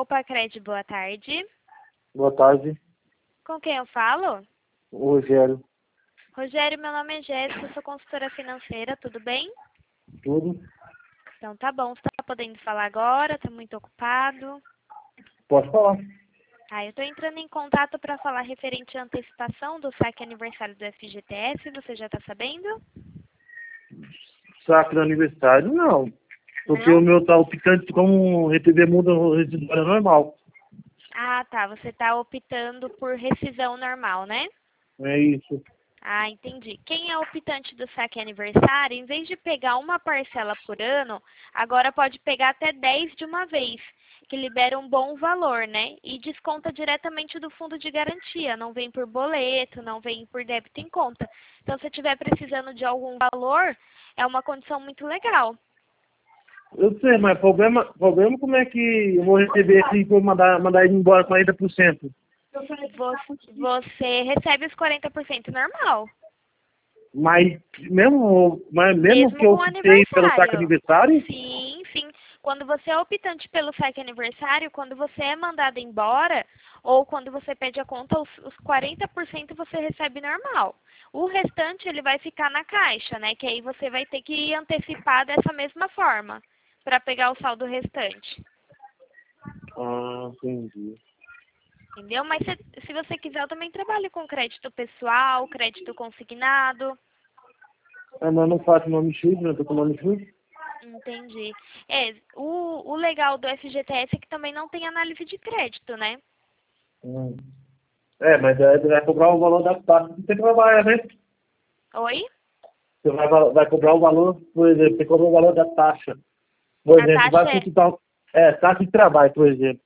Opa Cred, boa tarde. Boa tarde, Com quem eu falo? o Rogério. Rogério, meu nome é Jéssica, eu sou consultora financeira, tudo bem? Tudo? Então tá bom, você tá podendo falar agora, tá muito ocupado? Pode falar. Eu tô entrando em contato para falar referente à antecipação do saque aniversário do FGTS, você já tá sabendo? Saque do aniversário, não. Porque Não? o meu tá optante como receber multa residuária normal. Ah, tá, você tá optando por rescisão normal, né? É isso. Ah, entendi. Quem é optante do saque aniversário, em vez de pegar uma parcela por ano, agora pode pegar até 10 de uma vez, que libera um bom valor, né? E desconta diretamente do fundo de garantia, não vem por boleto, não vem por débito em conta. Então, se estiver precisando de algum valor, é uma condição muito legal. Eu sei, mas problema como é que eu vou receber se for mandar ele embora 40%? Você recebe os 40% normal, Mas mesmo que mesmo eu com o optei pelo saque aniversário. aniversário, Sim, sim. Quando você é optante pelo saque aniversário, quando você é mandado embora, ou quando você pede a conta, os 40% você recebe normal. O restante, ele vai ficar na caixa, né? Que aí você vai ter que antecipar dessa mesma forma, para pegar o saldo restante. entendi. Entendeu? Mas se você quiser, eu também trabalho com crédito pessoal, crédito consignado. Mas eu não faço nome chute, né? Tô com nome chute. Entendi. O legal do FGTS é que também não tem análise de crédito, né? Mas aí você vai cobrar o valor da taxa que você trabalha, né? Oi? Você vai cobrar o valor, por exemplo, você cobra o valor da taxa. Por A exemplo, vai taxa é... consultar, taxa de trabalho, por exemplo.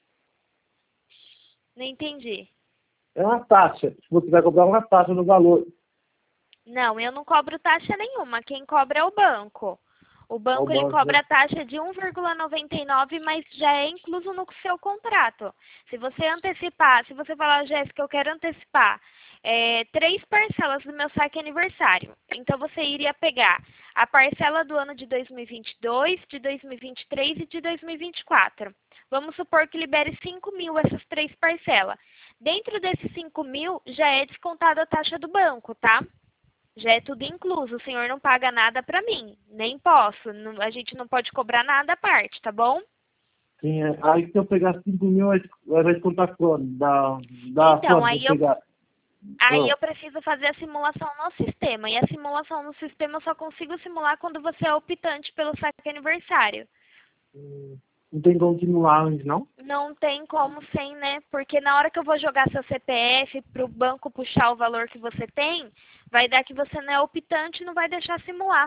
Não entendi. É uma taxa. Você vai cobrar uma taxa no valor. Não, eu não cobro taxa nenhuma. Quem cobra é o banco. O Ao banco ele banco, né? cobra a taxa de 1,99, mas já é incluso no seu contrato. Se você antecipar, se você falar, Jéssica, eu quero antecipar 3 parcelas do meu saque aniversário. Então você iria pegar a parcela do ano de 2022, de 2023 e de 2024. Vamos supor que libere 5.000 essas 3 parcelas. Dentro desses 5.000 já é descontada a taxa do banco, tá? Já é tudo incluso, o senhor não paga nada pra mim, nem posso, a gente não pode cobrar nada à parte, tá bom? Sim, aí se eu pegar 5.000, vai descontar quando? Dá Então, quando se eu pegar? aí Ah, eu preciso fazer a simulação no sistema, e a simulação no sistema eu só consigo simular quando você é optante pelo saque aniversário. não tem como simular antes, não? Não tem como sem, né? Porque na hora que eu vou jogar seu CPF pro banco puxar o valor que você tem, vai dar que você não é optante e não vai deixar simular.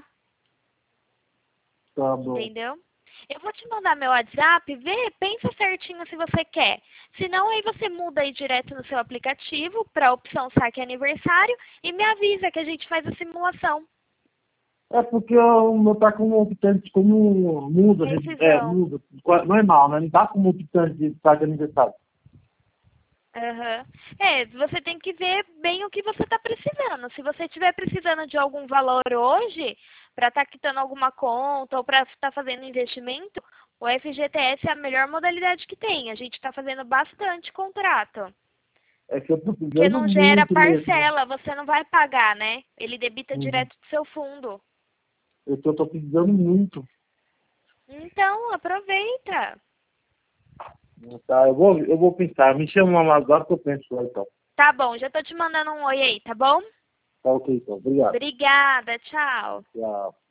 Tá bom. Entendeu? Eu vou te mandar meu WhatsApp, vê, pensa certinho se você quer. Se não, aí você muda aí direto no seu aplicativo para a opção saque aniversário e me avisa que a gente faz a simulação. É porque o meu tá como optante, como muda, Rescisão. muda, normal, né? Não tá como optante de saque de aniversário. Aham. Você tem que ver bem o que você está precisando. Se você estiver precisando de algum valor hoje, para estar quitando alguma conta ou para estar fazendo investimento, o FGTS é a melhor modalidade que tem. A gente está fazendo bastante contrato. É que eu tô Porque precisando não gera muito mesmo. parcela, você não vai pagar, né? Ele debita Uhum. direto do seu fundo. Eu tô precisando muito. Então, aproveita. Tá, eu vou pensar. Me chama mais agora que eu penso lá, então. Tá bom, já tô te mandando um oi aí, tá bom? Tá ok, então. Obrigado. Obrigada, tchau. Tchau.